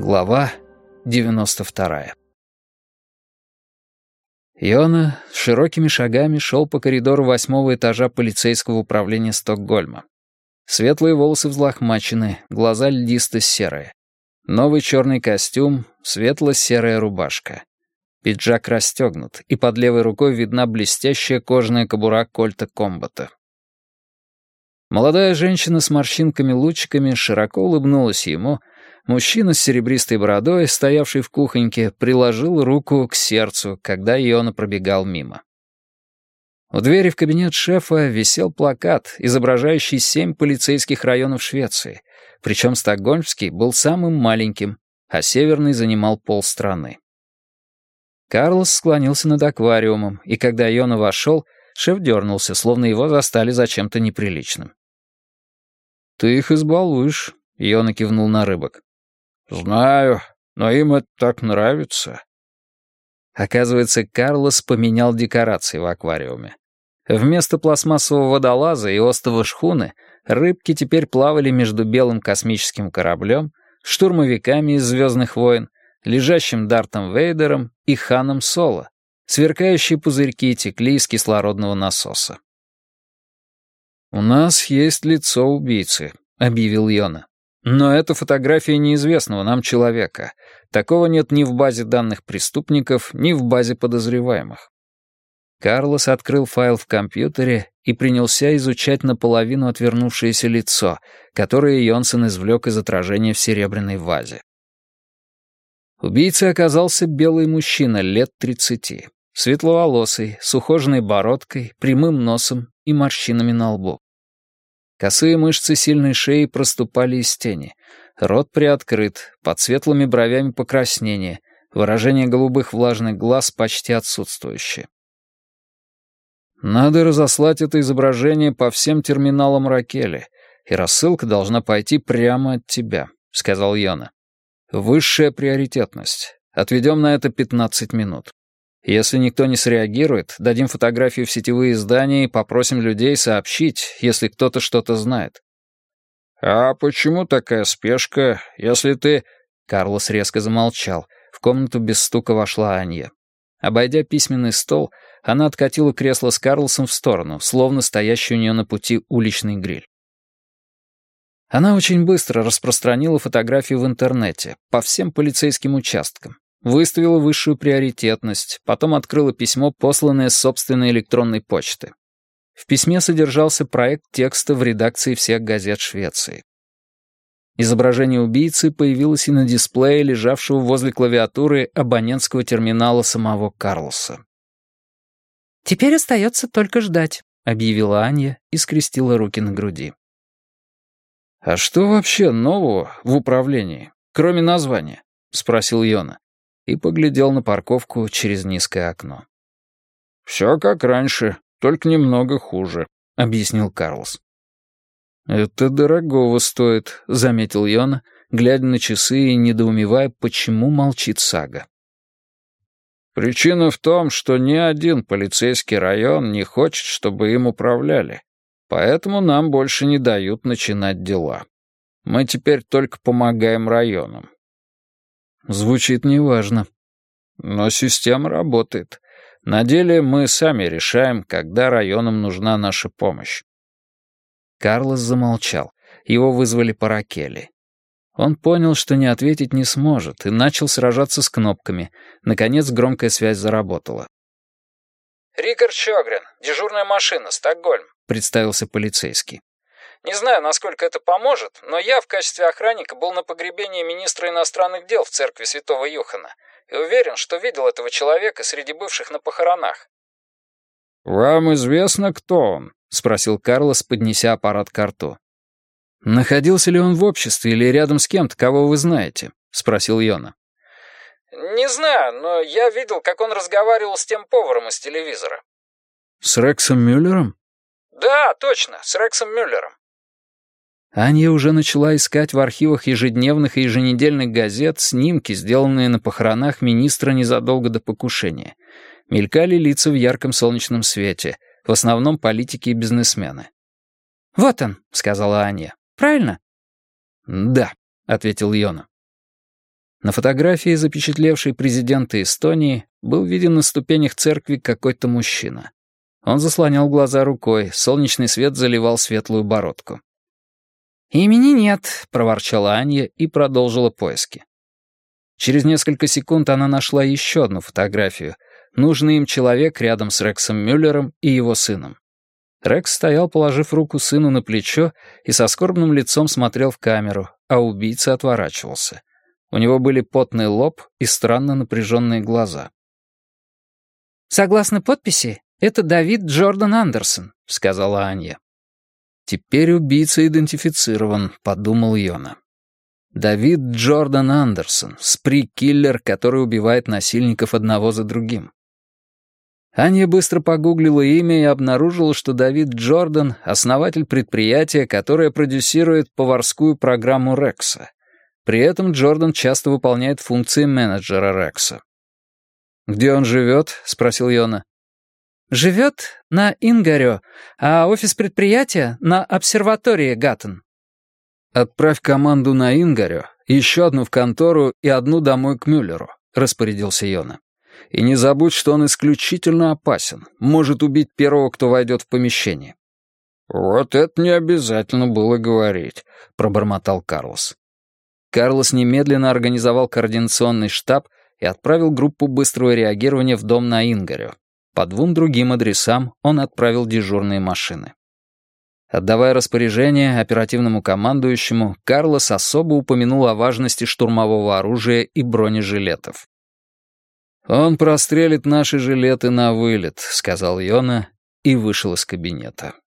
Глава 92. Йона широкими шагами шел по коридору 8-го этажа полицейского управления Стокгольма. Светлые волосы взлохмачены, глаза льдисто-серые. Новый черный костюм, светло-серая рубашка. Пиджак расстегнут, и под левой рукой видна блестящая кожаная кобура кольта комбата. Молодая женщина с морщинками-лучиками широко улыбнулась ему. Мужчина с серебристой бородой, стоявший в кухоньке, приложил руку к сердцу, когда Йона пробегал мимо. У двери в кабинет шефа висел плакат, изображающий 7 полицейских районов Швеции, причем стокгольмский был самым маленьким, а северный занимал полстраны. Карлос склонился над аквариумом, и когда Йона вошел, шеф дернулся, словно его застали за чем-то неприличным. «Ты их избалуешь», — Йона кивнул на рыбок. «Знаю, но им это так нравится». Оказывается, Карлос поменял декорации в аквариуме. Вместо пластмассового водолаза и остова шхуны рыбки теперь плавали между белым космическим кораблем, штурмовиками из «Звездных войн», лежащим Дартом Вейдером и Ханом Соло. Сверкающие пузырьки текли из кислородного насоса. «У нас есть лицо убийцы», — объявил Йона. «Но это фотография неизвестного нам человека. Такого нет ни в базе данных преступников, ни в базе подозреваемых». Карлос открыл файл в компьютере и принялся изучать наполовину отвернувшееся лицо, которое Йонсон извлек из отражения в серебряной вазе. Убийцей оказался белый мужчина лет 30, светловолосый, с ухоженной бородкой, прямым носом и морщинами на лбу. Косые мышцы сильной шеи проступали из тени, рот приоткрыт, под светлыми бровями покраснение, выражение голубых влажных глаз почти отсутствующее. «Надо разослать это изображение по всем терминалам Ракели, и рассылка должна пойти прямо от тебя», — сказал Йона. «Высшая приоритетность. Отведем на это 15 минут. Если никто не среагирует, дадим фотографию в сетевые издания и попросим людей сообщить, если кто-то что-то знает». «А почему такая спешка, если ты...» Карлос резко замолчал. В комнату без стука вошла Анья. Обойдя письменный стол, она откатила кресло с Карлосом в сторону, словно стоящий у нее на пути уличный гриль. Она очень быстро распространила фотографию в интернете, по всем полицейским участкам, выставила высшую приоритетность, потом открыла письмо, посланное с собственной электронной почты. В письме содержался проект текста в редакции всех газет Швеции. Изображение убийцы появилось и на дисплее, лежавшего возле клавиатуры абонентского терминала самого Карлоса. «Теперь остается только ждать», — объявила Аня и скрестила руки на груди. «А что вообще нового в управлении, кроме названия?» — спросил Йона и поглядел на парковку через низкое окно. «Все как раньше, только немного хуже», — объяснил Карлос. «Это дорогого стоит», — заметил Йона, глядя на часы и недоумевая, почему молчит Сага. «Причина в том, что ни один полицейский район не хочет, чтобы им управляли. Поэтому нам больше не дают начинать дела. Мы теперь только помогаем районам». Звучит неважно. Но система работает. На деле мы сами решаем, когда районам нужна наша помощь. Карлос замолчал. Его вызвали по Ракели. Он понял, что не ответить не сможет, и начал сражаться с кнопками. Наконец громкая связь заработала. «Рикард Щёгрен, дежурная машина, Стокгольм», — представился полицейский. «Не знаю, насколько это поможет, но я в качестве охранника был на погребении министра иностранных дел в церкви Святого Юхана и уверен, что видел этого человека среди бывших на похоронах». «Вам известно, кто он?» — спросил Карлос, поднеся аппарат к рту. «Находился ли он в обществе или рядом с кем-то, кого вы знаете?» — спросил Йона. «Не знаю, но я видел, как он разговаривал с тем поваром из телевизора». «С Рексом Мюллером?» «Да, точно, с Рексом Мюллером». Аня уже начала искать в архивах ежедневных и еженедельных газет снимки, сделанные на похоронах министра незадолго до покушения. Мелькали лица в ярком солнечном свете, в основном политики и бизнесмены. «Вот он», — сказала Аня. «Правильно?» «Да», — ответил Йона. На фотографии, запечатлевшей президента Эстонии, был виден на ступенях церкви какой-то мужчина. Он заслонял глаза рукой, солнечный свет заливал светлую бородку. «Имени нет», — проворчала Аня и продолжила поиски. Через несколько секунд она нашла еще одну фотографию. Нужный им человек рядом с Рексом Мюллером и его сыном. Рекс стоял, положив руку сыну на плечо, и со скорбным лицом смотрел в камеру, а убийца отворачивался. У него были потный лоб и странно напряженные глаза. «Согласно подписи, это Давид Джордан Андерсон», — сказала Аня. «Теперь убийца идентифицирован», — подумал Йона. Давид Джордан Андерсон, спри-киллер, который убивает насильников одного за другим. Аня быстро погуглила имя и обнаружила, что Давид Джордан — основатель предприятия, которое продюсирует поварскую программу Рекса. При этом Джордан часто выполняет функции менеджера Рекса. «Где он живет?» — спросил Йона. «Живет на Ингарё, а офис предприятия на обсерватории Гаттен». «Отправь команду на Ингарё, еще одну в контору и одну домой к Мюллеру», — распорядился Йона. «И не забудь, что он исключительно опасен, может убить первого, кто войдет в помещение». «Вот это не обязательно было говорить», — пробормотал Карлос. Карлос немедленно организовал координационный штаб и отправил группу быстрого реагирования в дом на Ингарё. По 2 другим адресам он отправил дежурные машины. Отдавая распоряжение оперативному командующему, Карлос особо упомянул о важности штурмового оружия и бронежилетов. «Он прострелит наши жилеты на вылет», — сказал Йона и вышел из кабинета.